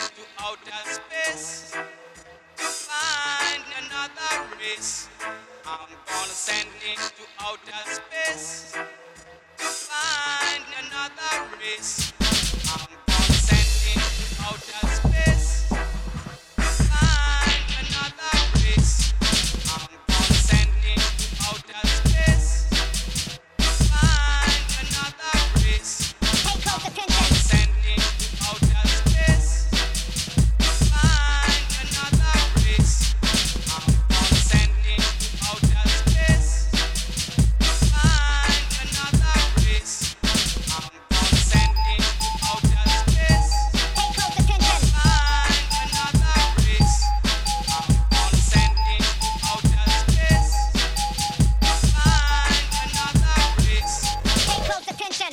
into outer space to find another race. I'm gonna send into outer space to find another race. I'm gonna send into outer space to find another race. I'm gonna send into outer space to find another race. Pay close I'm attention. gonna send into outer space to find another race. I'm gonna send into outer space to find another race. I'm gonna send into outer space Pay close attention. to find another race. I'm gonna send into outer space to find another race. Pay close attention.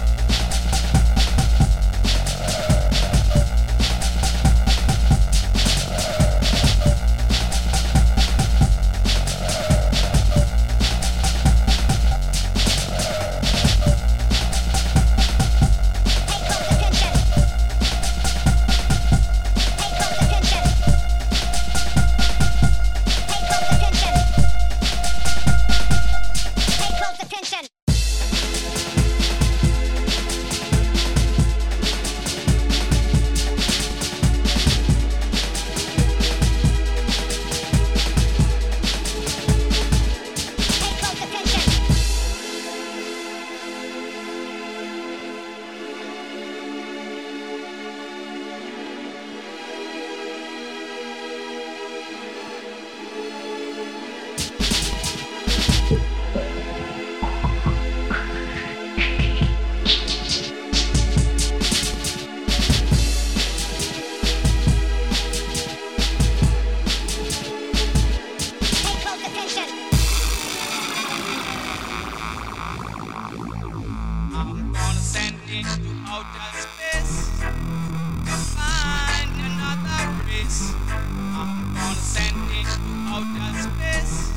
Pay close attention. Pay close attention. Pay close attention. Pay close attention. Pay close attention. Pay close attention. I'm gonna send into outer space to find another race. I'm gonna send into outer space